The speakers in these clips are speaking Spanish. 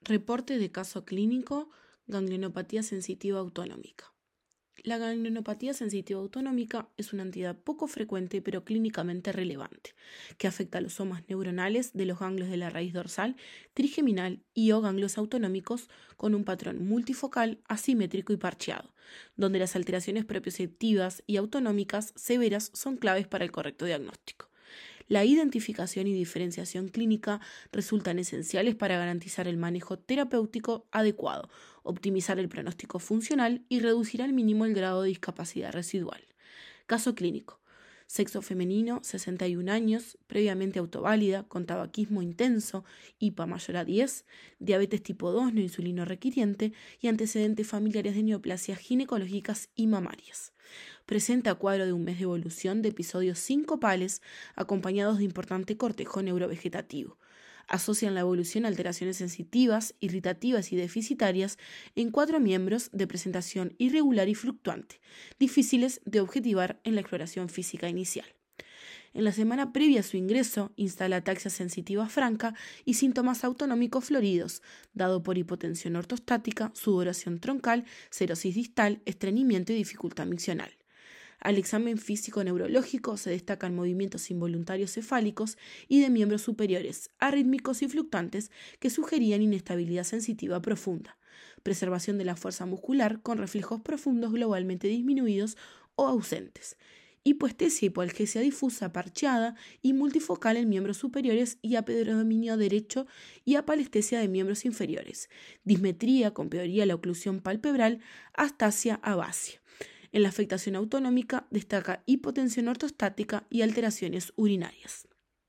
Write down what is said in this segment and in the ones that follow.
Reporte de caso clínico, ganglionopatía sensitiva autonómica. La ganglionopatía sensitiva autonómica es una entidad poco frecuente pero clínicamente relevante, que afecta a los somas neuronales de los ganglios de la raíz dorsal, trigeminal y o ganglios autonómicos con un patrón multifocal, asimétrico y parcheado, donde las alteraciones propioceptivas y autonómicas severas son claves para el correcto diagnóstico. La identificación y diferenciación clínica resultan esenciales para garantizar el manejo terapéutico adecuado, optimizar el pronóstico funcional y reducir al mínimo el grado de discapacidad residual. Caso clínico. Sexo femenino, 61 años, previamente autoválida, con tabaquismo intenso, IPA mayor a 10, diabetes tipo 2 no insulino requiriente y antecedentes familiares de neoplasias ginecológicas y mamarias. Presenta cuadro de un mes de evolución de episodios sincopales acompañados de importante cortejo neurovegetativo. Asocian la evolución a alteraciones sensitivas, irritativas y deficitarias en 4 miembros de presentación irregular y fluctuante, difíciles de objetivar en la exploración física inicial. En la semana previa a su ingreso, instala ataxia sensitiva franca y síntomas autonómicos floridos, dado por hipotensión ortostática, sudoración troncal, cerosis distal, estreñimiento y dificultad miccional. Al examen físico-neurológico se destacan movimientos involuntarios cefálicos y de miembros superiores, arrítmicos y fluctuantes que sugerían inestabilidad sensitiva profunda, preservación de la fuerza muscular con reflejos profundos globalmente disminuidos o ausentes, hipoestesia y hipoalgesia difusa parcheada y multifocal en miembros superiores y apredominio derecho y apalestesia de miembros inferiores, dismetría con peoría la oclusión palpebral, astasia abasia. En la afectación autonómica destaca hipotensión ortostática y alteraciones urinarias.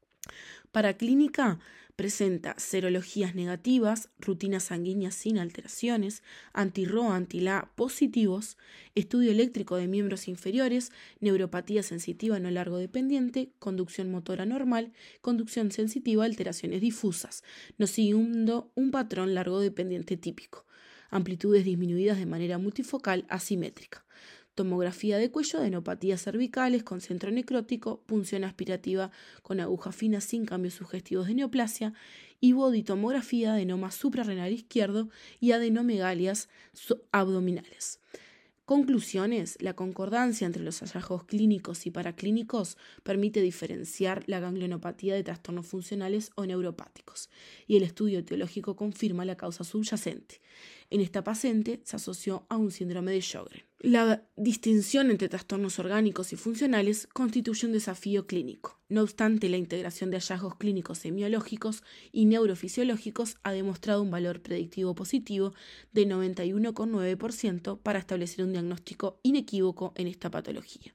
Para clínica, presenta serologías negativas, rutinas sanguíneas sin alteraciones, anti-RO, anti-LA positivos, estudio eléctrico de miembros inferiores, neuropatía sensitiva no largo dependiente, conducción motora normal, conducción sensitiva, alteraciones difusas, no siguiendo un patrón largo dependiente típico, amplitudes disminuidas de manera multifocal asimétrica. Tomografía de cuello, adenopatías cervicales con centro necrótico, punción aspirativa con aguja fina sin cambios sugestivos de neoplasia, y boditomografía, adenoma suprarrenal izquierdo y adenomegalias abdominales. Conclusiones: la concordancia entre los hallazgos clínicos y paraclínicos permite diferenciar la ganglionopatía de trastornos funcionales o neuropáticos, y el estudio etiológico confirma la causa subyacente. En esta paciente se asoció a un síndrome de Sjögren. La distinción entre trastornos orgánicos y funcionales constituye un desafío clínico. No obstante, la integración de hallazgos clínicos semiológicos y neurofisiológicos ha demostrado un valor predictivo positivo de 91,9% para establecer un diagnóstico inequívoco en esta patología.